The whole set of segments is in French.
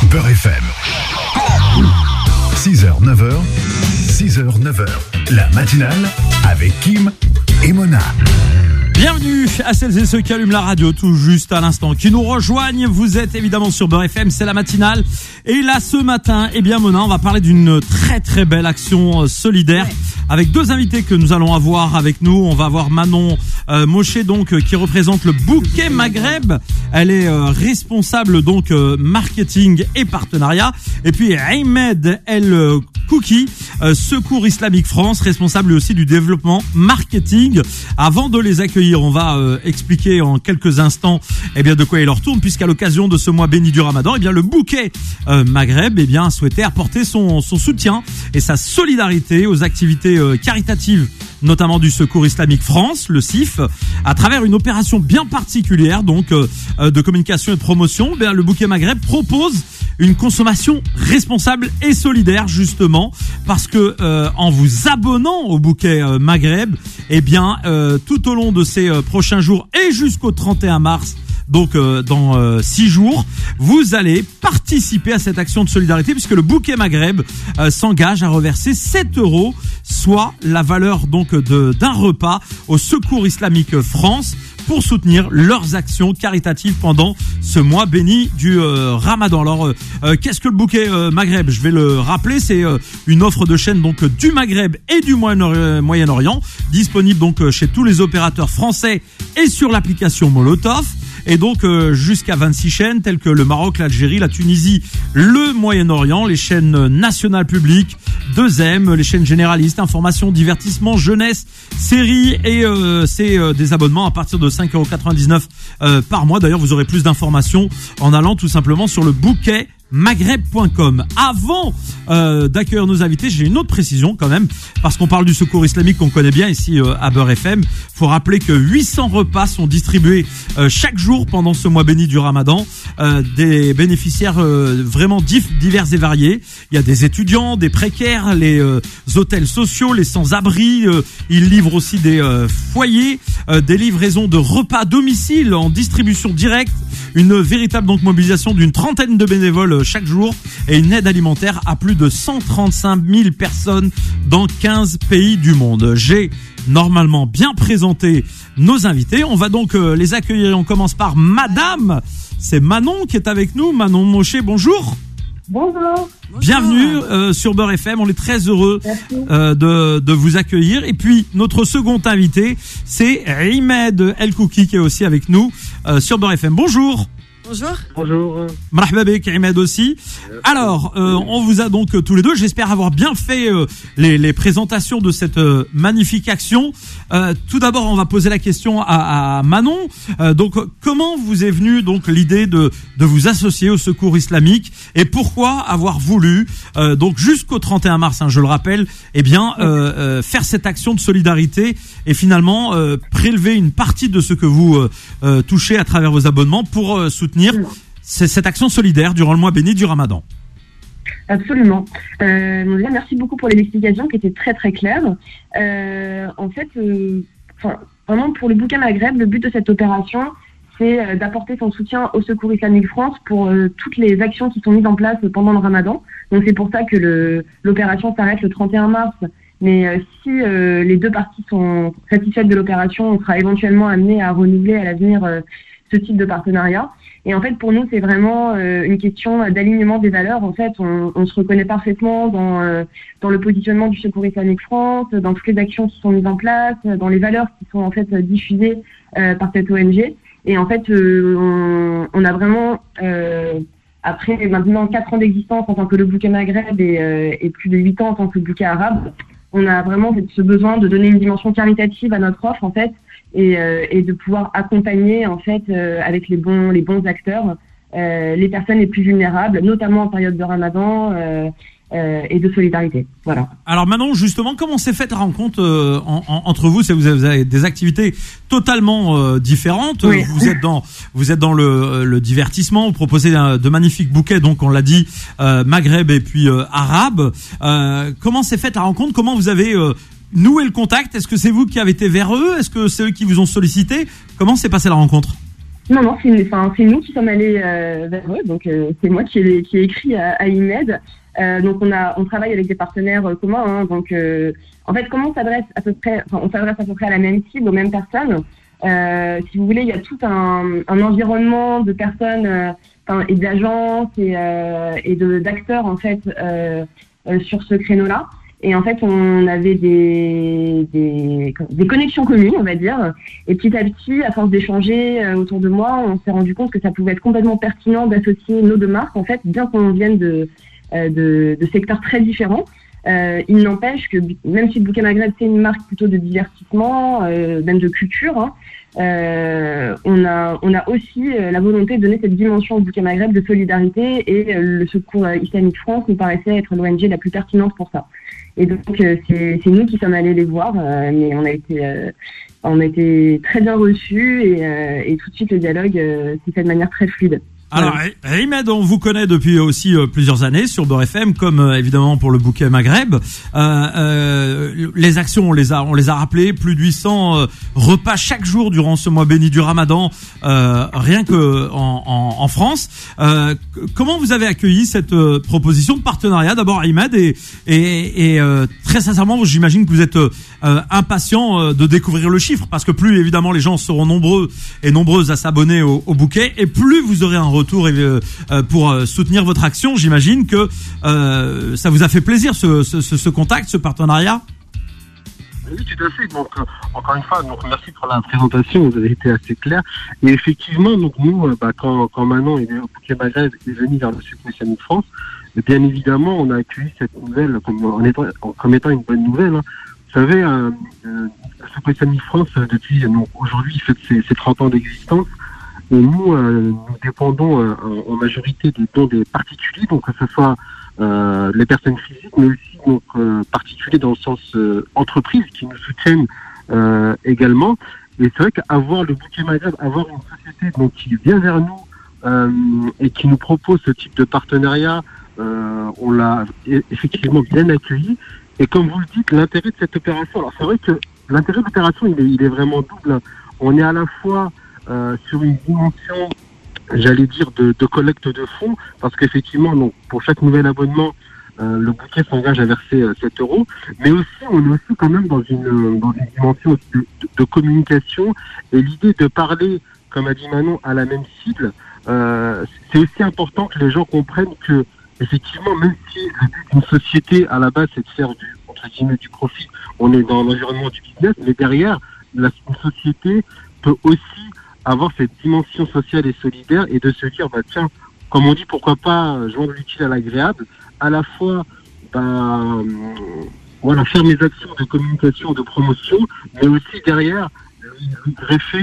Beurre FM. 6h, 9h, 6h, 9h. La matinale avec Kim et Mona. Bienvenue à celles et ceux qui allument la radio tout juste à l'instant, qui nous rejoignent. Vous êtes évidemment sur Beurre FM, c'est la matinale. Et là, ce matin, Mona, on va parler d'une très très belle action solidaire avec deux invités que nous allons avoir avec nous. On va avoir Manon Moshe, donc qui représente le Bouquet Maghreb. Elle est responsable donc marketing et partenariat. Et puis Ahmed El Kouki, Secours Islamique France, responsable aussi du développement marketing. Avant de les accueillir, on va expliquer en quelques instants de quoi il leur tourne, puisqu'à l'occasion de ce mois béni du Ramadan, le Bouquet Maghreb a souhaité apporter son soutien et sa solidarité aux activités caritatives, notamment du Secours Islamique France, le CIF, à travers une opération bien particulière donc de communication et de promotion. Le Bouquet Maghreb propose une consommation responsable et solidaire, justement parce que en vous abonnant au Bouquet Maghreb, tout au long de ces prochains jours et jusqu'au 31 mars, donc dans 6 jours, vous allez participer à cette action de solidarité, puisque le Bouquet Maghreb s'engage à reverser 7 €, soit la valeur donc d'un repas au Secours Islamique France, pour soutenir leurs actions caritatives pendant ce mois béni du Ramadan. Alors, qu'est-ce que le Bouquet Maghreb ? Je vais le rappeler, c'est une offre de chaînes donc du Maghreb et du Moyen-Orient, disponible donc chez tous les opérateurs français et sur l'application Molotov. Et donc jusqu'à 26 chaînes telles que le Maroc, l'Algérie, la Tunisie, le Moyen-Orient, les chaînes nationales publiques, 2M, les chaînes généralistes, information, divertissement, jeunesse, séries, et c'est des abonnements à partir de 5,99 € par mois. D'ailleurs, vous aurez plus d'informations en allant tout simplement sur le bouquet maghreb.com. Avant d'accueillir nos invités, j'ai une autre précision quand même, parce qu'on parle du Secours Islamique qu'on connaît bien ici à Beurre FM. Faut rappeler que 800 repas sont distribués chaque jour pendant ce mois béni du Ramadan, des bénéficiaires vraiment divers et variés. Il y a des étudiants, des précaires, les hôtels sociaux, les sans-abri. Ils livrent aussi des foyers, des livraisons de repas à domicile en distribution directe, une véritable donc mobilisation d'une trentaine de bénévoles chaque jour et une aide alimentaire à plus de 135 000 personnes dans 15 pays du monde. J'ai normalement bien présenté nos invités. On va donc les accueillir. On commence par Madame. C'est Manon qui est avec nous. Manon Moshe, bonjour. Bonjour. Bienvenue sur Beurre FM. On est très heureux de vous accueillir. Et puis notre second invité, c'est Ahmed El Kouki qui est aussi avec nous sur Beurre FM. Bonjour. Bonjour. Bonjour. Marhaba bek, Ahmed aussi. Alors, on vous a donc tous les deux. J'espère avoir bien fait les présentations de cette magnifique action. Tout d'abord, on va poser la question à Manon. Donc, comment vous est venue donc l'idée de vous associer au Secours Islamique, et pourquoi avoir voulu donc jusqu'au 31 mars, je le rappelle, faire cette action de solidarité et finalement prélever une partie de ce que vous touchez à travers vos abonnements pour soutenir cette action solidaire durant le mois béni du Ramadan. Absolument. Merci beaucoup pour les explications qui étaient très très claires. Vraiment pour le Bouquet Maghreb, le but de cette opération, c'est d'apporter son soutien au Secours Islamique France pour toutes les actions qui sont mises en place pendant le Ramadan. Donc c'est pour ça que l'opération s'arrête le 31 mars. Mais si les deux parties sont satisfaites de l'opération, on sera éventuellement amené à renouveler à l'avenir ce type de partenariat. Et en fait, pour nous, c'est vraiment une question d'alignement des valeurs. En fait, on se reconnaît parfaitement dans le positionnement du Secours Islamique France, dans toutes les actions qui sont mises en place, dans les valeurs qui sont en fait diffusées par cette ONG. Et en fait, on a vraiment, après maintenant 4 ans d'existence en tant que le Bouquet Maghreb et plus de 8 ans en tant que Bouquet Arabe, on a vraiment ce besoin de donner une dimension caritative à notre offre en fait, et de pouvoir accompagner en fait avec les bons acteurs les personnes les plus vulnérables, notamment en période de Ramadan et de solidarité. Voilà. Alors Manon, justement, comment s'est faite la rencontre entre vous ? Vous avez des activités totalement différentes. Oui. Vous êtes dans le divertissement. Vous proposez de magnifiques bouquets, donc on l'a dit, Maghreb et puis arabe. Comment s'est faite la rencontre ? Comment vous avez noué le contact ? Est-ce que c'est vous qui avez été vers eux ? Est-ce que c'est eux qui vous ont sollicité ? Comment s'est passée la rencontre ? Non, c'est nous qui sommes allés vers eux. Donc, c'est moi qui ai écrit à IMED. Donc, on travaille avec des partenaires communs. Hein, donc, en fait, comment on s'adresse à peu près à la même cible, aux mêmes personnes. Si vous voulez, il y a tout un environnement de personnes et d'agences et d'acteurs en fait sur ce créneau-là. Et en fait, on avait des connexions communes, on va dire. Et petit à petit, à force d'échanger autour de moi, on s'est rendu compte que ça pouvait être complètement pertinent d'associer nos deux marques, en fait, bien qu'on vienne de secteurs très différents. Il n'empêche que même si le Bouquet Maghreb c'est une marque plutôt de divertissement, même de culture, hein, on a aussi la volonté de donner cette dimension au Bouquet Maghreb de solidarité, et le Secours Islamique France nous paraissait être l'ONG la plus pertinente pour ça. Et donc c'est nous qui sommes allés les voir, mais on a été très bien reçus, et tout de suite le dialogue s'est fait de manière très fluide. Alors, Imed, on vous connaît depuis aussi plusieurs années sur Beurre FM, comme évidemment pour le Bouquet Maghreb. Les actions, on les a rappelées, plus de 800 repas chaque jour durant ce mois béni du Ramadan, rien que en France. Comment vous avez accueilli cette proposition de partenariat, d'abord Imed, et très sincèrement, j'imagine que vous êtes impatient de découvrir le chiffre, parce que plus évidemment les gens seront nombreux et nombreuses à s'abonner au Bouquet, et plus vous aurez un retour pour soutenir votre action. J'imagine que ça vous a fait plaisir ce contact, ce partenariat. Oui, tout à fait. Donc, encore une fois, merci pour la présentation. Vous avez été assez clair. Et effectivement, donc nous, quand Manon et le Bouquet Maghreb est venu vers le Secours Islamique France, bien évidemment, on a accueilli cette nouvelle comme étant une bonne nouvelle. Hein. Vous savez, le Secours Islamique France, depuis aujourd'hui, il fait ses 30 ans d'existence. Et nous dépendons en majorité des dons des particuliers, donc que ce soit les personnes physiques, mais aussi particuliers dans le sens entreprises qui nous soutiennent également. Et c'est vrai qu'avoir le Bouquet Maghreb, avoir une société qui vient vers nous et qui nous propose ce type de partenariat, on l'a effectivement bien accueilli. Et comme vous le dites, l'intérêt de cette opération, alors c'est vrai que l'intérêt de l'opération, il est vraiment double. On est à la fois sur une dimension, j'allais dire, de collecte de fonds, parce qu'effectivement, donc, pour chaque nouvel abonnement, le Bouquet s'engage à verser 7 €, mais aussi, on est aussi quand même dans une dimension de communication, et l'idée de parler, comme a dit Manon, à la même cible, c'est aussi important que les gens comprennent que, effectivement, même si le but d'une société, à la base, c'est de faire du profit, on est dans l'environnement du business, mais derrière, une société peut aussi avoir cette dimension sociale et solidaire, et de se dire, tiens, comme on dit, pourquoi pas joindre l'utile à l'agréable, à la fois, faire mes actions de communication, de promotion, mais aussi derrière, greffer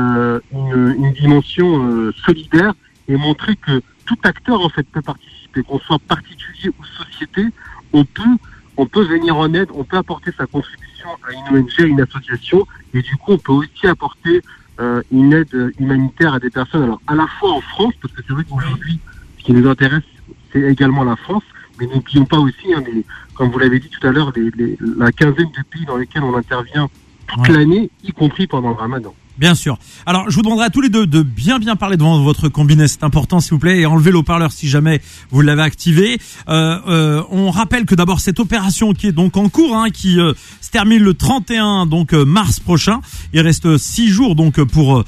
une dimension solidaire, et montrer que tout acteur, en fait, peut participer, qu'on soit particulier ou société, on peut venir en aide, on peut apporter sa contribution à une ONG, à une association, et du coup, on peut aussi apporter une aide humanitaire à des personnes, alors à la fois en France, parce que c'est vrai qu'aujourd'hui, ce qui nous intéresse, c'est également la France, mais n'oublions pas aussi, mais, comme vous l'avez dit tout à l'heure, la quinzaine de pays dans lesquels on intervient toute l'année, y compris pendant le Ramadan. Bien sûr. Alors, je vous demanderai à tous les deux de bien parler devant votre combiné, c'est important, s'il vous plaît, et enlevez l'haut-parleur si jamais vous l'avez activé. On rappelle que d'abord cette opération qui est donc en cours, qui se termine le 31 mars prochain. Il reste 6 jours donc pour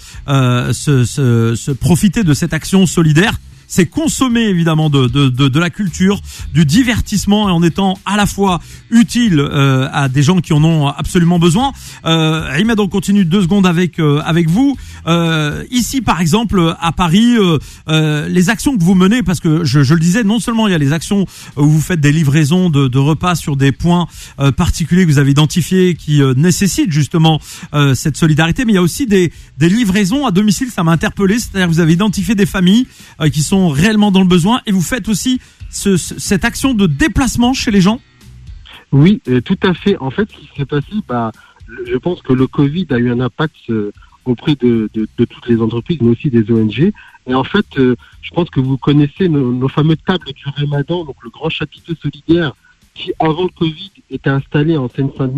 se profiter de cette action solidaire. C'est consommer évidemment de la culture, du divertissement, et en étant à la fois utile à des gens qui en ont absolument besoin. Imed, on continue 2 secondes avec vous. Ici, par exemple, à Paris, les actions que vous menez, parce que je le disais, non seulement il y a les actions où vous faites des livraisons de repas sur des points particuliers que vous avez identifiés qui nécessitent justement cette solidarité, mais il y a aussi des livraisons à domicile. Ça m'a interpellé, c'est-à-dire que vous avez identifié des familles qui sont réellement dans le besoin, et vous faites aussi cette action de déplacement chez les gens. Oui, tout à fait. En fait, ce qui s'est passé, je pense que le Covid a eu un impact auprès de toutes les entreprises, mais aussi des ONG. Et en fait, je pense que vous connaissez nos fameuses tables du Ramadan, donc le grand chapiteau solidaire qui, avant le Covid, était installé en Seine-Saint-Denis.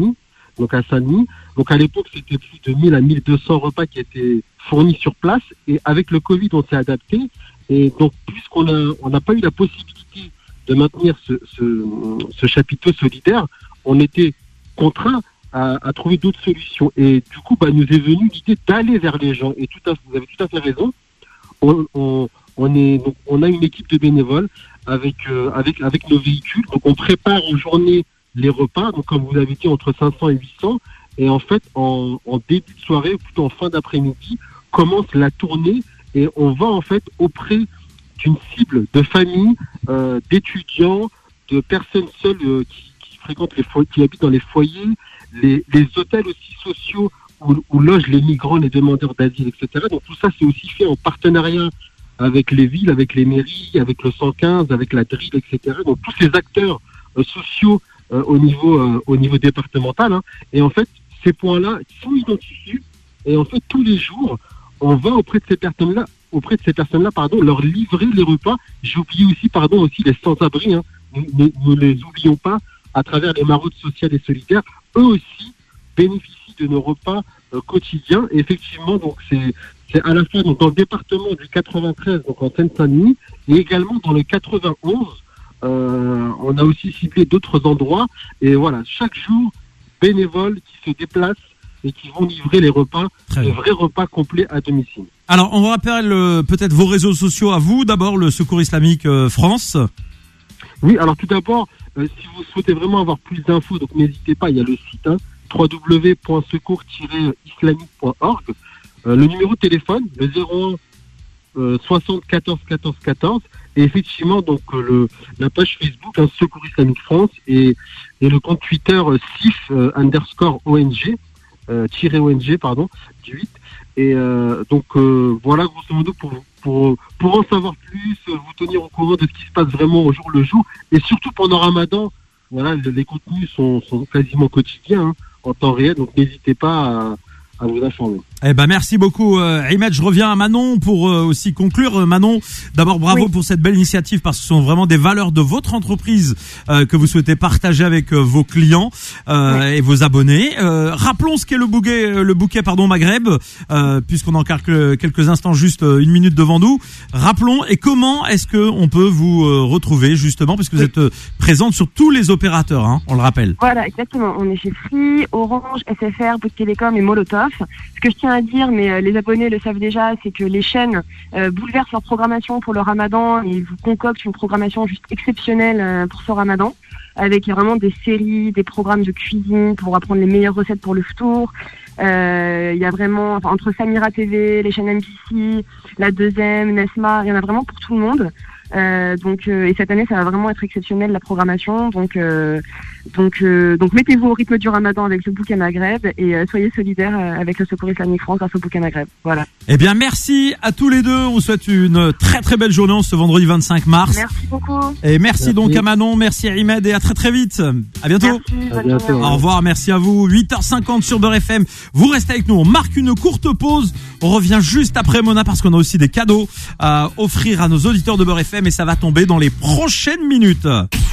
donc à Saint-Denis. Donc à l'époque, c'était plus de 1000 à 1200 repas qui étaient fournis sur place. Et avec le Covid, on s'est adapté. Et donc, puisqu'on n'a pas eu la possibilité de maintenir ce chapiteau solidaire, on était contraint à trouver d'autres solutions. Et du coup, nous est venue l'idée d'aller vers les gens. Et vous avez tout à fait raison. On a une équipe de bénévoles avec nos véhicules. Donc, on prépare en journée les repas. Donc, comme vous l'avez dit, entre 500 et 800. Et en fait, en début de soirée, ou plutôt en fin d'après-midi, commence la tournée. Et on va en fait auprès d'une cible de familles, d'étudiants, de personnes seules qui fréquentent qui habitent dans les foyers, les hôtels aussi sociaux où logent les migrants, les demandeurs d'asile, etc. Donc tout ça, c'est aussi fait en partenariat avec les villes, avec les mairies, avec le 115, avec la DRIL, etc. Donc tous ces acteurs sociaux au niveau départemental. Hein. Et en fait, ces points-là sont identifiés. Et en fait, tous les jours, on va auprès de ces personnes-là, leur livrer les repas. J'ai oublié aussi les sans-abri. Hein. Ne les oublions pas. À travers les maraudes sociales et solidaires, eux aussi bénéficient de nos repas quotidiens. Et effectivement, donc c'est à la fois donc dans le département du 93, donc en Seine-Saint-Denis, et également dans le 91. On a aussi ciblé d'autres endroits. Et voilà, chaque jour, bénévoles qui se déplacent et qui vont livrer les repas, de vrais repas complets à domicile. Alors, on rappelle peut-être vos réseaux sociaux à vous. D'abord, le Secours Islamique France. Oui, alors tout d'abord, si vous souhaitez vraiment avoir plus d'infos, donc n'hésitez pas, il y a le site www.secours-islamique.org. Le numéro de téléphone, le 01 60 14 14 14. Et effectivement, donc la page Facebook, Secours Islamique France, et le compte Twitter SIF_ONG. ONG, pardon, du 8. Et donc voilà, grosso modo, pour en savoir plus, vous tenir au courant de ce qui se passe vraiment au jour le jour. Et surtout pendant Ramadan, voilà, les contenus sont quasiment quotidiens, hein, en temps réel. Donc n'hésitez pas à vous informer. Eh ben merci beaucoup Ahmed. Je reviens à Manon pour aussi conclure. Manon, d'abord bravo pour cette belle initiative, parce que ce sont vraiment des valeurs de votre entreprise que vous souhaitez partager avec vos clients et vos abonnés. Rappelons ce qu'est le bouquet Maghreb, puisqu'on en quelques instants, juste une minute devant nous. Rappelons, et comment est-ce que on peut vous retrouver justement, puisque vous êtes présente sur tous les opérateurs, hein, on le rappelle. Voilà, exactement. On est chez Free, Orange, SFR, Bouygues Télécom et Molotov. Ce que je tiens à dire, mais les abonnés le savent déjà, c'est que les chaînes bouleversent leur programmation pour le Ramadan et vous concoctent une programmation juste exceptionnelle pour ce Ramadan, avec vraiment des séries, des programmes de cuisine pour apprendre les meilleures recettes pour le ftour. Il y a vraiment, entre Samira TV, les chaînes MPC, la deuxième, Nesma, il y en a vraiment pour tout le monde. Et cette année, ça va vraiment être exceptionnel, la programmation. Donc mettez-vous au rythme du Ramadan avec le bouquet Maghreb et soyez solidaires avec le Secours Islamique France grâce au bouquet Maghreb. Voilà. Eh bien, merci à tous les deux. On vous souhaite une très très belle journée ce vendredi 25 mars. Merci beaucoup. Et merci donc à Manon, merci à Ahmed, et à très très vite. À bientôt. Merci, à bientôt. Au revoir, merci à vous. 8h50 sur Beurre FM. Vous restez avec nous. On marque une courte pause. On revient juste après Mona, parce qu'on a aussi des cadeaux à offrir à nos auditeurs de Beurre FM, et ça va tomber dans les prochaines minutes.